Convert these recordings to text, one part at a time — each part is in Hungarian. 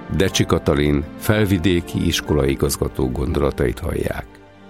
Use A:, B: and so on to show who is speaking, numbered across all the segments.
A: Decsi Katalin felvidéki iskolaigazgató gondolatait hallják.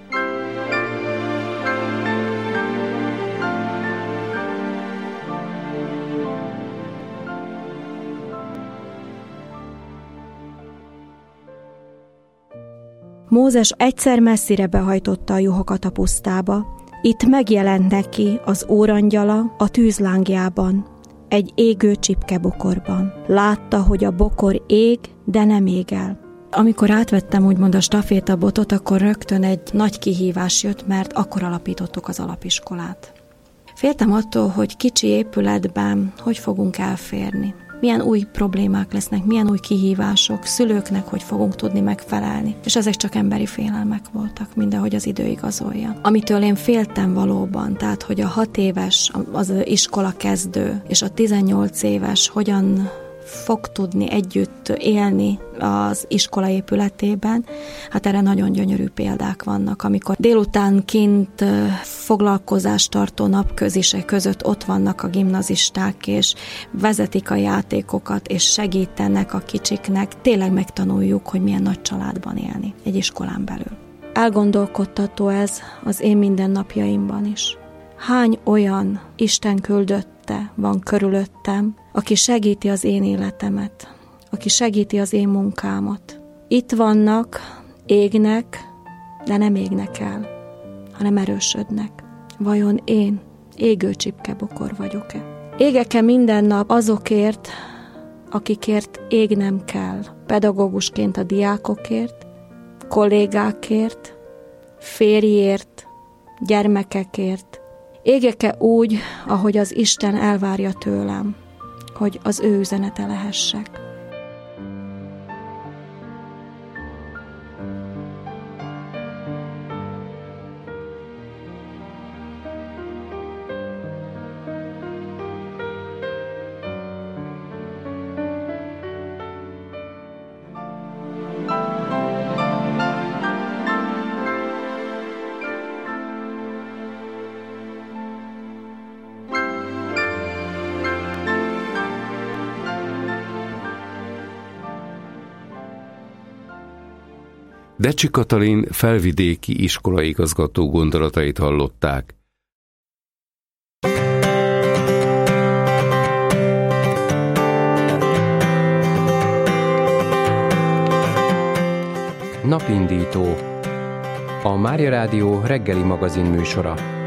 B: Mózes egyszer messzire behajtotta a juhokat a pusztába. Itt megjelent neki az órangyala a tűzlángjában, egy égő csipkebokorban. Látta, hogy a bokor ég, de nem ég el. Amikor átvettem úgymond a stafétabotot, akkor rögtön egy nagy kihívás jött, mert akkor alapítottuk az alapiskolát. Féltem attól, hogy kicsi épületben hogy fogunk elférni. Milyen új problémák lesznek, milyen új kihívások, szülőknek hogy fogunk tudni megfelelni. És ezek csak emberi félelmek voltak, mindahogy az idő igazolja. Amitől én féltem valóban, tehát hogy a 6 éves az iskola kezdő, és a 18 éves hogyan fog tudni együtt élni az iskola épületében, hát erre nagyon gyönyörű példák vannak, amikor délután kint foglalkozástartó napközisek között ott vannak a gimnazisták, és vezetik a játékokat, és segítenek a kicsiknek. Tényleg megtanuljuk, hogy milyen nagy családban élni egy iskolán belül. Elgondolkodtató ez az én mindennapjaimban is. Hány olyan Isten küldötte van körülöttem, aki segíti az én életemet, aki segíti az én munkámat. Itt vannak, égnek, de nem égnek el, hanem erősödnek. Vajon én égő csipkebokor vagyok-e? Égek-e minden nap azokért, akikért égnem kell? Pedagógusként a diákokért, kollégákért, férjért, gyermekekért. Égek-e úgy, ahogy az Isten elvárja tőlem, hogy az ő üzenete lehessek?
A: Decsi Katalin felvidéki iskolaigazgató gondolatait hallották.
C: Napindító. A Mária Rádió reggeli magazin műsora.